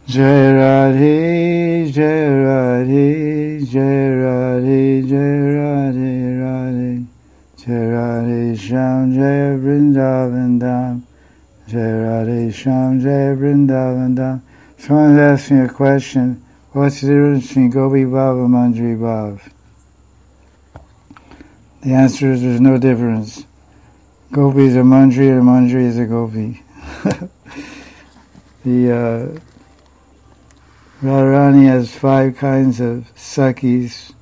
Jai Radhe, Jai Radhe, Jai Radhe, Jai Radhe, Radhe. Jai Radhe Shyam, Jai Vrindavan Dham. Jai Radhe Shyam, Jai Vrindavan Dham. Someone's asking a question. What's the difference between Gopi Bhav and Manjari Bhav? The answer is there's no difference. Gopi is a Manjari and a Manjari is a Gopi. Radharani has 5 kinds of Sakhis.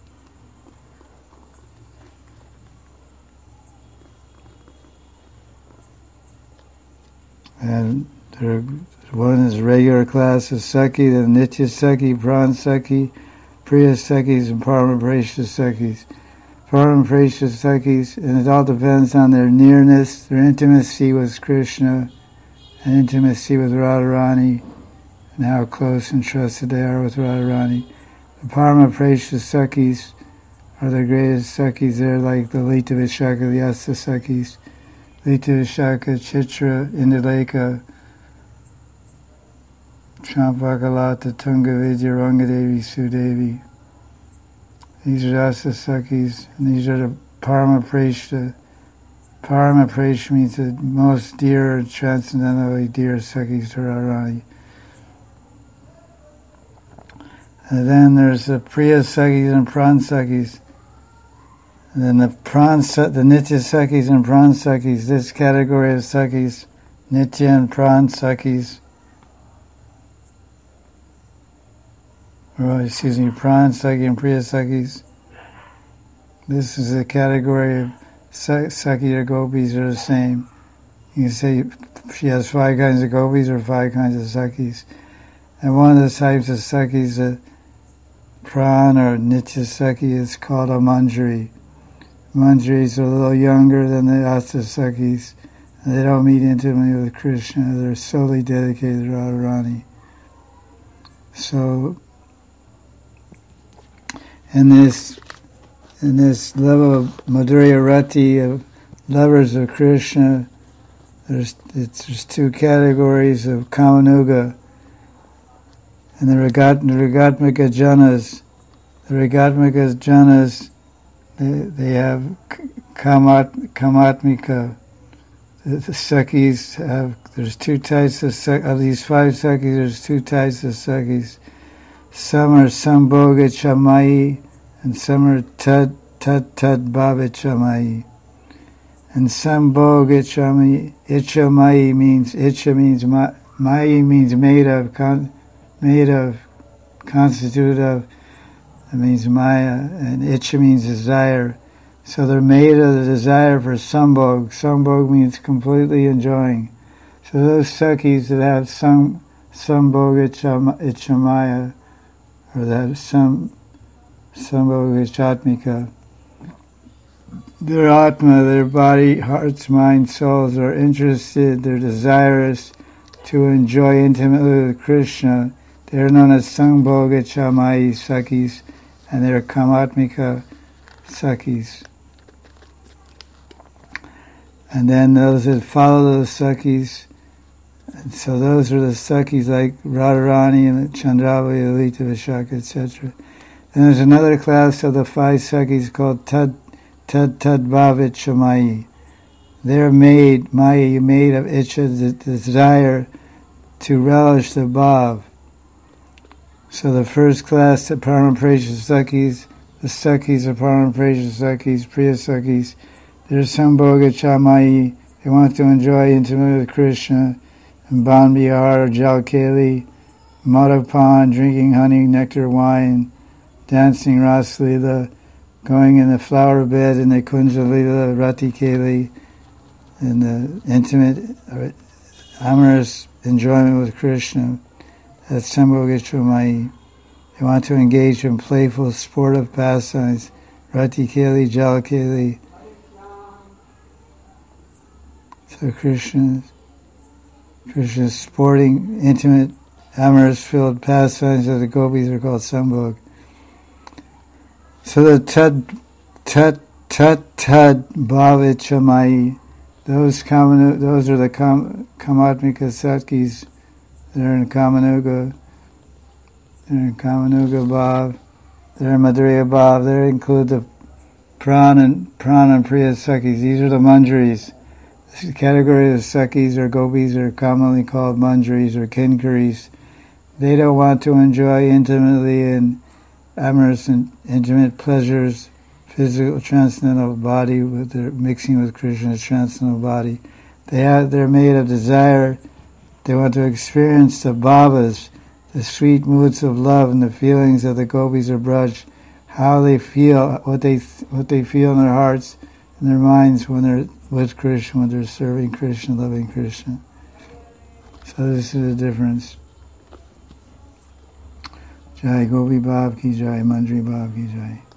And one is regular class of Sakhi, the Nitya Sakhi, Pran Sakhi, Priya Sakhis, and Paramapreshya Sakhis. Paramapreshya Sakhis, and it all depends on their nearness, their intimacy with Krishna, and intimacy with Radharani, and how close and trusted they are with Radharani. The Paramapreshya Sakhis are the greatest Sakhis. They're like the Lita Vishaka, the Yasa Sakhis. Lita Vishaka, Chitra, Indaleka, Champakalata, Tunga Vidya, Rangadevi, Sudevi. These are Yasa Sakhis, and these are the Paramapreshya. Paramapreshya means the most dear, transcendently dear Sakhis to Radharani. And then there's the Priya Sakhis and Pran Sakhis. And then the Nitya Sakhis and Pran Sakhis, this category of Sakhis, Nitya and Pran Sakhis, Pran Sakhi and Priya Sakhis. This is a category of Sakhi or Gopis are the same. You can say she has 5 kinds of Gopis or 5 kinds of Sakhis. And one of the types of Sakhis, the Pran or Nitya Sakhi, is called a Manjari. Manjaris are a little younger than the Asa Sakhis, and they don't meet intimately with Krishna. They're solely dedicated to Radharani. So, in this level of Madhurya Rati, of lovers of Krishna, there's 2 categories of Kamanuga, and the Ragatmika Janas. The Ragatmika Janas, they have Kamatmika. The Sakhis have, there's 2 types of these 5 Sakhis, there's 2 types of Sakhis. Some are Sambhoga Chamayi, and some are Tad Bhava Chamayi. And Sambhoga Chamayi, Ichamayi means, Icha means, Mayi means made of, constituted of, that means Maya, and Icha means desire. So they're made of the desire for Sambhog. Sambhog means completely enjoying. So those Sakhis that have Sambhoga Ichamaya, or that Sambhoga Chatmika, their Atma, their body, hearts, mind, souls are interested, they're desirous to enjoy intimately with Krishna. They're known as Sambhoga Chamayi Sakhis, and they're Kamatmika Sakhis. And then those that follow those Sakhis, and so those are the Sakhis like Radharani and Chandravali, Lita Vishaka, etc. Then there's another class of the 5 Sakhis called Tad Bhavit Chamayi. They're made of Icha, the desire to relish the Bhav. So the first class, the Paramapreshya Sakhis, the Sakhis of Paramapreshya Sakhis, Priya Sakhis, they're Sambhoga Chamayi. They want to enjoy intimately with Krishna, and Ban Bihar, Jalkeli, Madhapan, drinking honey, nectar, wine, dancing Ras Leela, going in the flower bed in the Kunja Leela, Rati Keli, in the intimate, amorous enjoyment with Krishna. That's Sambhoga Chamayi. They want to engage in playful, sportive pastimes, Rati Keli, Jalkeli. So Krishna's sporting, intimate, amorous-filled pastimes of the gopis are called Sambhog. So the Tad Bhavit Chamayi, those are the Kamatmika Sakhis that are in Kamanuga. they're in Kamanuga Bhav, they're in Madhurya Bhav, they include the Pran and Priya Sakhis. These are the Manjaris. This category of Sakhis or Gopis are commonly called Manjaris or Kinkaris. They don't want to enjoy intimately and amorous and intimate pleasures, physical, transcendental body, with their mixing with Krishna's transcendental body. They're made of desire. They want to experience the bhavas, the sweet moods of love and the feelings of the Gopis or Braj, how they feel, what they feel in their hearts and their minds when they're with Krishna, when they're serving Krishna, loving Krishna. So this is the difference. Jai Gopi Bhav Ki Jai, Manjari Bhav Ki Jai.